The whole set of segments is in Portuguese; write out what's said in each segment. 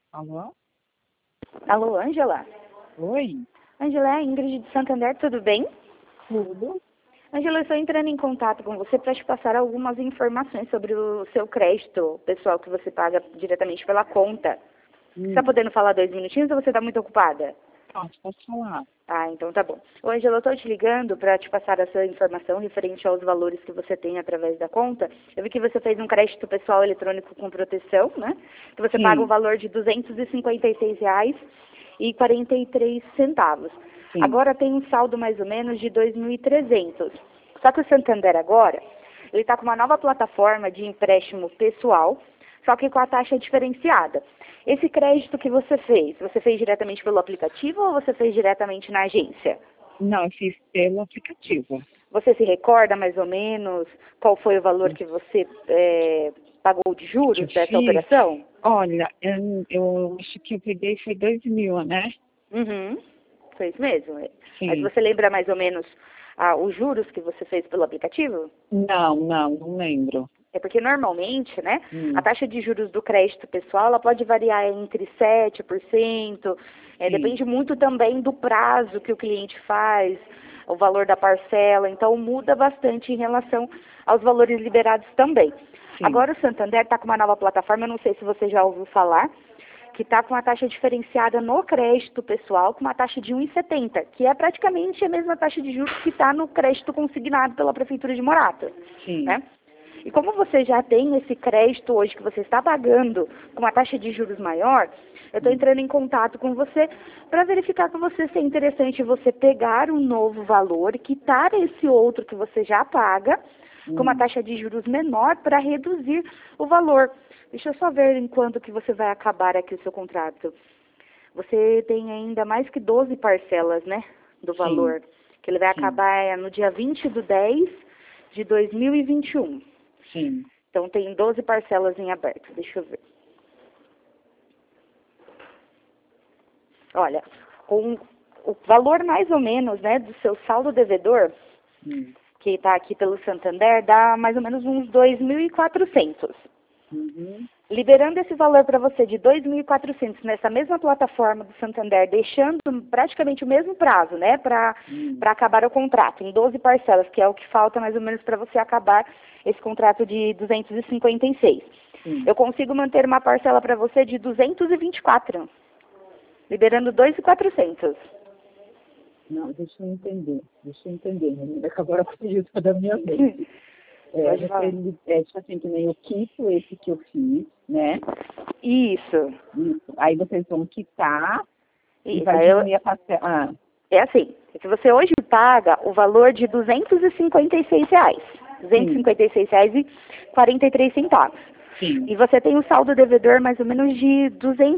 Alô? Alô, Ângela? Oi? Ângela, é a Ingrid de Santander, tudo bem? Tudo? Ângela, eu estou entrando em contato com você para te passar algumas informações sobre o seu crédito pessoal que você paga diretamente pela conta. Você está Hum. podendo falar 2 minutinhos ou você está muito ocupada? Posso falar? Ah, então tá bom. Ô, Ângela, eu estou te ligando para te passar essa informação referente aos valores que você tem através da conta. Eu vi que você fez um crédito pessoal eletrônico com proteção, né? Que você paga o Sim, valor de R$ 256,43. sim. Agora tem um saldo mais ou menos de 2.300. Só que o Santander agora, ele está com uma nova plataforma de empréstimo pessoal, só que com a taxa diferenciada. Esse crédito que você fez diretamente pelo aplicativo ou você fez diretamente na agência? Não, eu fiz pelo aplicativo. Você se recorda mais ou menos qual foi o valor que você pagou de Que eu juros dessa fiz, operação? olha, eu acho que eu peguei foi 2.000, né? Uhum, foi isso mesmo. Mas Sim. você lembra mais ou menos os juros que você fez pelo aplicativo? Não lembro. É porque normalmente, né, a Hum. taxa de juros do crédito pessoal, ela pode variar entre 7%, Sim, depende muito também do prazo que o cliente faz, o valor da parcela, então muda bastante em relação aos valores liberados também. sim. Agora o Santander está com uma nova plataforma, eu não sei se você já ouviu falar, que está com uma taxa diferenciada no crédito pessoal, com uma taxa de 1,70, que é praticamente a mesma taxa de juros que está no crédito consignado pela Prefeitura de Morata, Sim. né? E como você já tem esse crédito hoje que você está pagando com uma taxa de juros maior, eu estou Hum. entrando em contato com você para verificar com você se é interessante você pegar um novo valor, quitar esse outro que você já paga, com uma Hum. taxa de juros menor para reduzir o valor. Deixa eu só ver em quanto que você vai acabar aqui o seu contrato. Você tem ainda mais que 12 parcelas, né, do Sim, valor, que ele vai sim, acabar no dia 20/10 de 2021. sim. Então tem 12 parcelas em aberto. Deixa eu ver. Olha, com o valor mais ou menos, né, do seu saldo devedor, Hum. que está aqui pelo Santander, dá mais ou menos uns 2.400. Uhum. Liberando esse valor para você de 2.400 nessa mesma plataforma do Santander, deixando praticamente o mesmo prazo, né, para Hum. acabar o contrato, em 12 parcelas, que é o que falta mais ou menos para você acabar esse contrato de 256. Sim. Eu consigo manter uma parcela para você de 224, liberando 2.400. Não, deixa eu entender. Deixa eu entender. Menina, que agora fugiu da minha mente. Pode falar. Tipo assim, que nem eu quito esse que eu fiz, né? Isso. Isso. Aí vocês vão quitar e Isso. vai Aí diminuir a parcela. Ah, é assim, se você hoje paga o valor de R$ 256, sim, R$ 256,43. sim, E você tem um saldo devedor mais ou menos de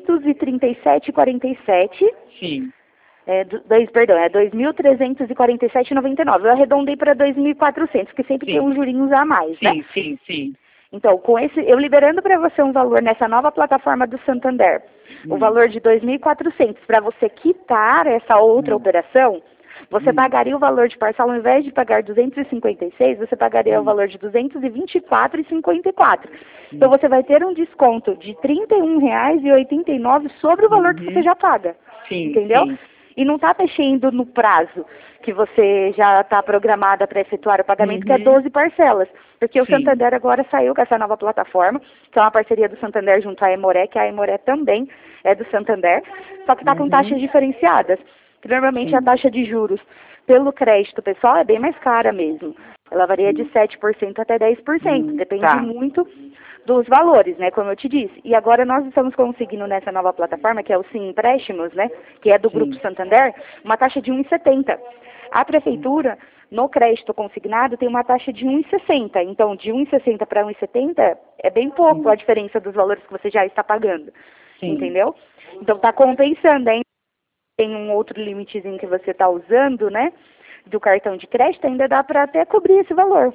237,47. sim, Perdão, é 2.347,99. Eu arredondei para 2.400, que sempre tem sim, uns jurinhos a mais, né? sim. Então, com esse, eu liberando para você um valor nessa nova plataforma do Santander, o Hum, valor de 2.400 para você quitar essa outra hum, operação, você hum, pagaria o valor de parcela, ao invés de pagar 256, você pagaria o hum, valor de 224,54. Então, hum. você vai ter um desconto de R$ 31,89 sobre o valor que você Uhum. já paga, Sim, entendeu? sim. E não está mexendo no prazo que você já está programada para efetuar o pagamento, que é Uhum. 12 parcelas. Porque o Sim. Santander agora saiu com essa nova plataforma, que é uma parceria do Santander junto à Aimoré, que a Aimoré também é do Santander, só que está com taxas Uhum. diferenciadas. Que normalmente a Sim. taxa de juros pelo crédito pessoal é bem mais cara mesmo. Ela varia de Hum. 7% até 10%. Depende Tá. muito dos valores, né, como eu te disse. E agora nós estamos conseguindo nessa nova plataforma, que é o Sim Empréstimos, né, que é do Grupo Sim. Santander, uma taxa de 1,70. A prefeitura, no crédito consignado, tem uma taxa de 1,60. Então, de 1,60 para 1,70 é bem pouco a Sim. diferença dos valores que você já está pagando, Sim. entendeu? Então, está compensando, hein? Tem um outro limitezinho que você está usando, né, do cartão de crédito, ainda dá para até cobrir esse valor.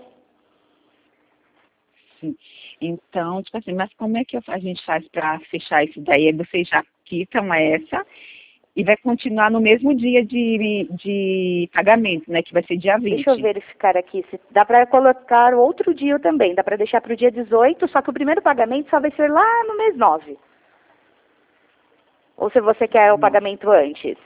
Sim. Então, tipo assim, mas como é que a gente faz para fechar isso daí? Aí vocês já quitam essa e vai continuar no mesmo dia de pagamento, né? Que vai ser dia Deixa eu 20. verificar aqui se dá para colocar outro dia também. Dá para deixar para o dia 18, só que o primeiro pagamento só vai ser lá no mês 9. Ou se você quer o Não. pagamento antes?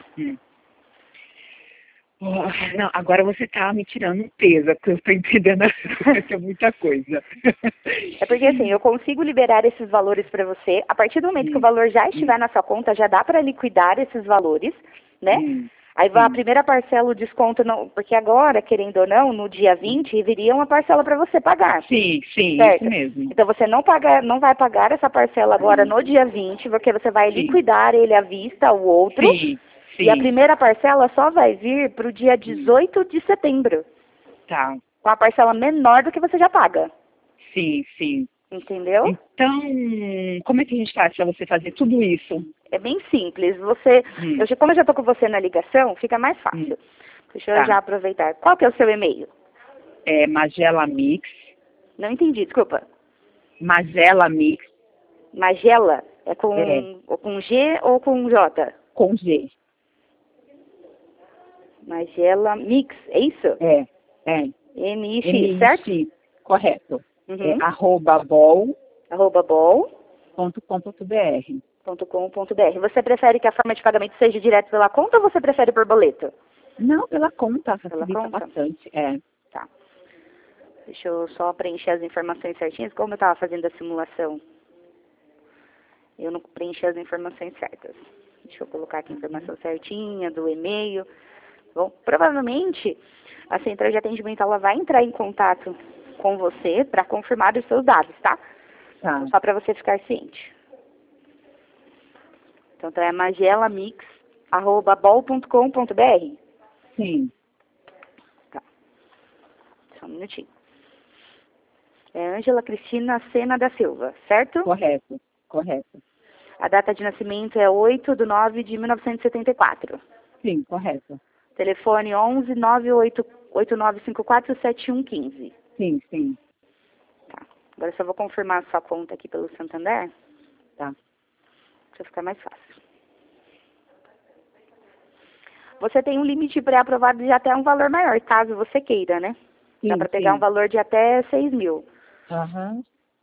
Não, agora você está me tirando um peso, porque eu estou entendendo que é muita coisa. É porque assim, eu consigo liberar esses valores para você. A partir do momento que o valor já estiver na sua conta, já dá para liquidar esses valores, né? Aí vai a primeira parcela, o desconto, não, porque agora, querendo ou não, no dia 20, viria uma parcela para você pagar. Sim, Certo? isso mesmo. Então você não vai pagar essa parcela agora no dia 20, porque você vai liquidar ele à vista, o outro. Sim. E a primeira parcela só vai vir para o dia 18 de setembro. Tá. Com a parcela menor do que você já paga. Sim. Entendeu? Então, como é que a gente faz para você fazer tudo isso? É bem simples. Como eu já estou com você na ligação, fica mais fácil. Deixa eu já aproveitar. Qual que é o seu e-mail? É Magela Mix. Não entendi, desculpa. Magela Mix. Magela? É com G ou com J? Com G. Magela Mix, é isso? É. M-I-X, certo? Correto. Uhum. @bol.com.br. Você prefere que a forma de pagamento seja direto pela conta ou você prefere por boleto? Não, pela conta, Pela facilita conta? bastante. Tá. Deixa eu só preencher as informações certinhas. Como eu estava fazendo a simulação, eu não preenchi as informações certas. Deixa eu colocar aqui a informação certinha do e-mail. Bom, provavelmente a central de atendimento ela vai entrar em contato com você para confirmar os seus dados, tá? Só para você ficar ciente. Então é magelamix@bol.com.br. Sim. Tá. Só um minutinho. É Ângela Cristina Sena da Silva, certo? Correto. A data de nascimento é 8/9/1974. Sim, correto. Telefone 11 988 7115. Sim. Tá. Agora eu só vou confirmar a sua conta aqui pelo Santander. Tá. Para ficar mais fácil. Você tem um limite pré-aprovado de até um valor maior, caso você queira, né? Dá para pegar um valor de até 6.000. Aham.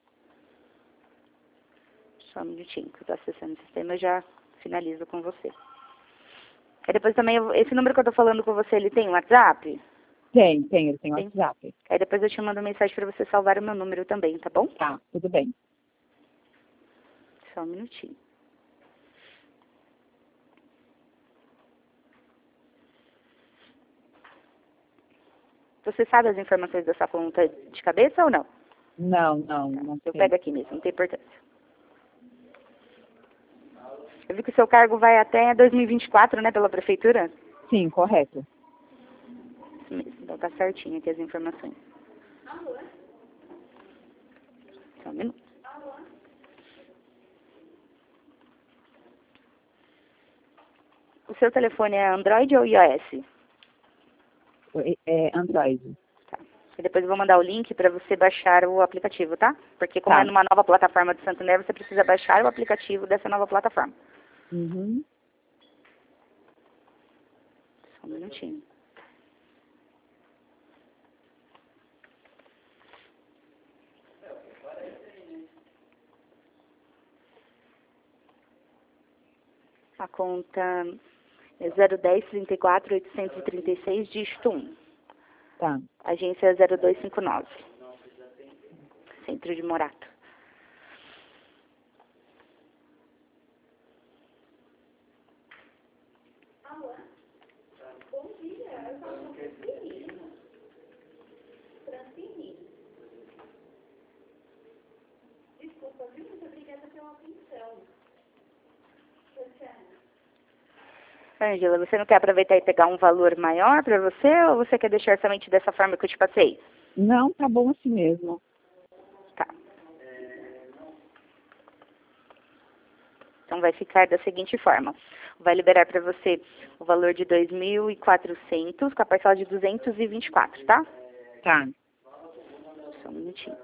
Só um minutinho, que eu estou acessando o sistema, eu já finalizo com você. Aí depois também, esse número que eu estou falando com você, ele tem WhatsApp? Ele tem WhatsApp. Aí depois eu te mando mensagem para você salvar o meu número também, tá bom? Tá, tudo bem. Só um minutinho. Você sabe as informações dessa conta de cabeça ou não? Não Eu sei. pego aqui mesmo, não tem importância. Eu vi que o seu cargo vai até 2024, né, pela prefeitura? Sim, correto. Isso mesmo, então tá certinho aqui as informações. Só um minuto. O seu telefone é Android ou iOS? É Android. Tá. E depois eu vou mandar o link para você baixar o aplicativo, tá? Porque como é numa nova plataforma do Santander, você precisa baixar o aplicativo dessa nova plataforma. Uhum. Só um minutinho. A conta é 010-34-836, dígito 1. Tá. Agência 0259. Centro de Morato. Bom dia, eu falo Francine. Desculpa, viu? Muito obrigada pela atenção. Ângela, você não quer aproveitar e pegar um valor maior para você ou você quer deixar somente dessa forma que eu te passei? Não, tá bom assim mesmo. Tá. Então vai ficar da seguinte forma. Vai liberar para você o valor de 2.400 com a parcela de 224, tá? Tá. Só um minutinho.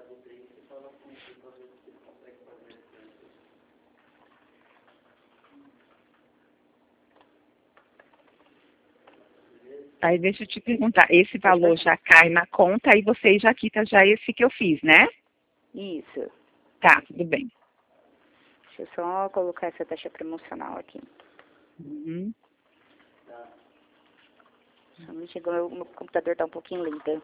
Aí deixa eu te perguntar, esse valor já cai na conta e você já quita já esse que eu fiz, né? Isso. Tá, tudo bem. Deixa Deixa eu só colocar essa taxa promocional aqui. Uhum. Só um minutinho, o meu computador está um pouquinho lento.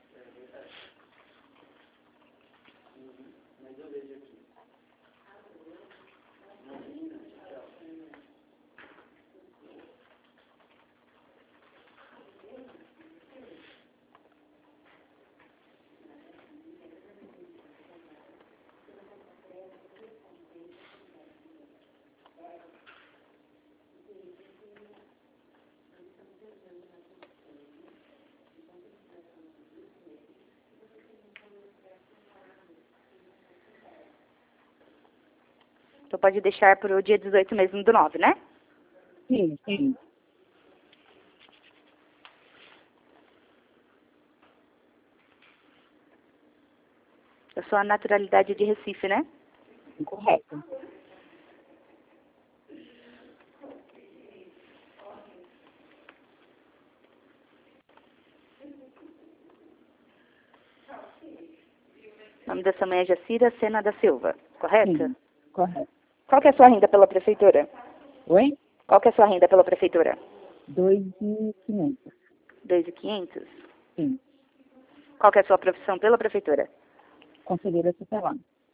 Então pode deixar para o dia 18 mesmo do 9, né? Sim, sim. Eu sou a naturalidade de Recife, né? Correto. O nome da sua mãe é Jacira Sena da Silva, correto? Sim, correto. Qual que é a sua renda pela prefeitura? Oi? Qual que é a sua renda pela prefeitura? 2.500. 2.500? Sim. Qual que é a sua profissão pela prefeitura? Conselheira tutelar.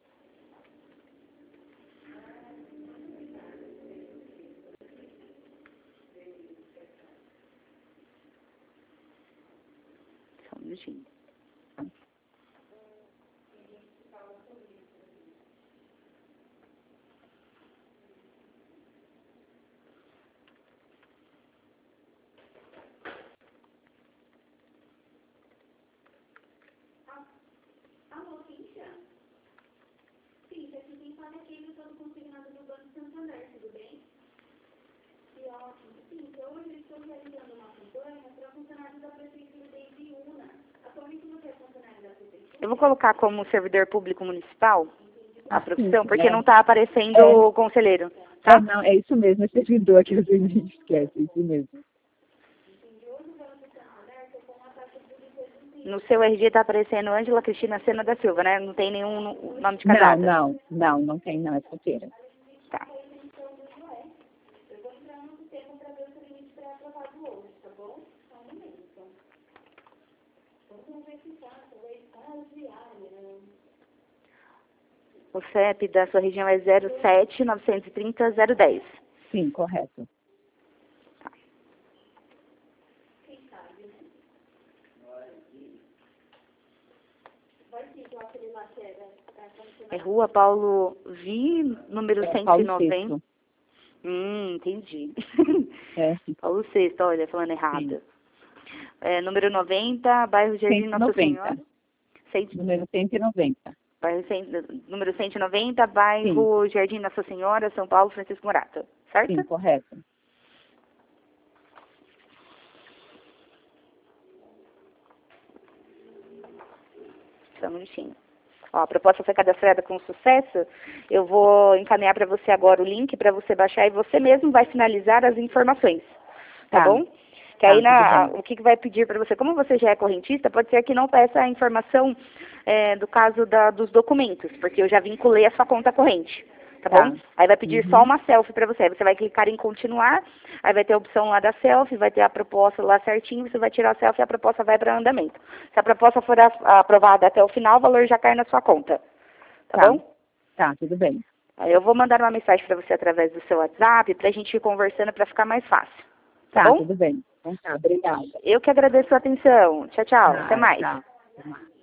Só um minutinho. Alô, Cíntia? Cíntia, aqui quem fala é Keila, todo consignado do Banco Santander, tudo bem? Que ótimo. Cíntia, hoje eu estou realizando uma campanha para funcionários da Prefeitura de Ibiúna. Atualmente você é funcionário da Prefeitura? Eu vou colocar como servidor público municipal a profissão, Sim, porque é. não está aparecendo o conselheiro, É, tá? não, é isso mesmo, esse servidor aqui você me esquece, é isso mesmo. No seu RG está aparecendo Ângela Cristina Sena da Silva, né? Não tem nenhum nome de Não, casada. não tem não, é solteira. Tá. Eu vou entrar no sistema para ver o seu limite pré-aprovado hoje, tá bom? Só um momento. Vamos verificar, talvez diária. O CEP da sua região é 07-930-010. Sim, correto. Quem sabe, né? Vai sim, igual aquele lá que era para funcionar. É Rua Paulo Vi, número Paulo 190. VI. Entendi. É, Paulo VI, olha, falando errado. É, número 90, bairro Jardim Nossa 190. Senhora. Número 190. Número 190, Sim, bairro Jardim Nossa Senhora, São Paulo, Francisco Morato. Certo? sim, correto. Só um minutinho. Ó, a proposta foi cadastrada com sucesso. Eu vou encaminhar para você agora o link para você baixar e você mesmo vai finalizar as informações. Tá Tá. bom? Que aí Tudo bem. o que vai pedir para você, como você já é correntista, pode ser que não peça a informação do caso dos documentos, porque eu já vinculei a sua conta corrente. Tá Tá. bom? Aí vai pedir só uma selfie para você. Aí você vai clicar em continuar, aí vai ter a opção lá da selfie, vai ter a proposta lá certinho, você vai tirar a selfie e a proposta vai para andamento. Se a proposta for aprovada até o final, o valor já cai na sua conta. Tá bom? Tá, tudo bem. Aí eu vou mandar uma mensagem para você através do seu WhatsApp, pra gente ir conversando para ficar mais fácil. Tá bom? Tudo bem. Então tá, obrigada. Eu que agradeço a atenção. Tchau, tchau. Até mais. Tchau. Até mais.